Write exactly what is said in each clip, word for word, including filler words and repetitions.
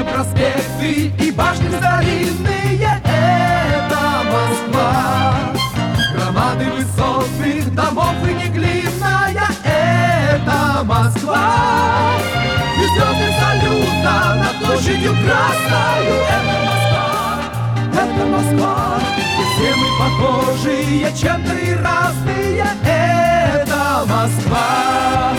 Прямые проспекты и башни старинные — это Москва. Громады высотных домов и не глиняная — это Москва. И звезды салюта над площадью Красною — это Москва, это Москва. И все мы похожие, чем-то и разные — это Москва.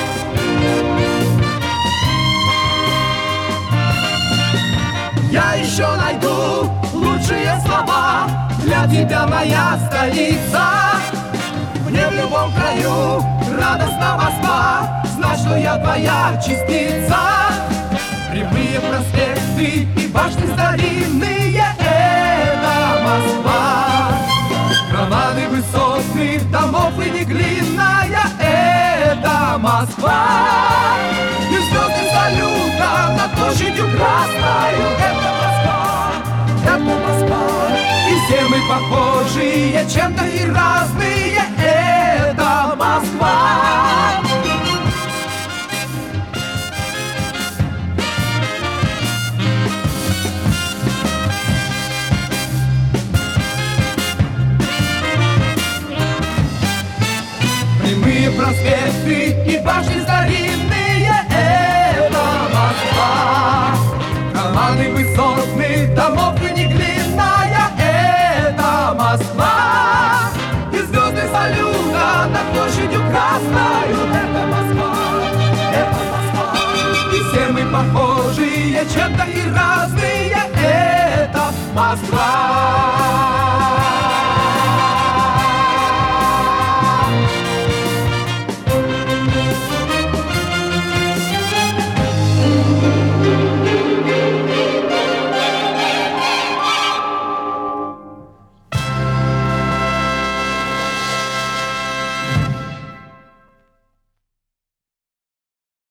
Я еще найду лучшие слова для тебя, моя столица. Мне в любом краю радостна Москва, знать, что я твоя частица. Прямые проспекты и башни старинные — это Москва. Громады высотных домов и не глиняная — это Москва. И звезды салюта над площадью Красною — это Москва, это Москва. И все мы похожие, чем-то и разные — это Москва. Прямые проспекты и башни старинные — это Москва. Громады высотных домов и не глиняная — это Москва. И звезды салюта над площадью Красною — это Москва, это Москва. И все мы похожие, чем-то и разные — это Москва.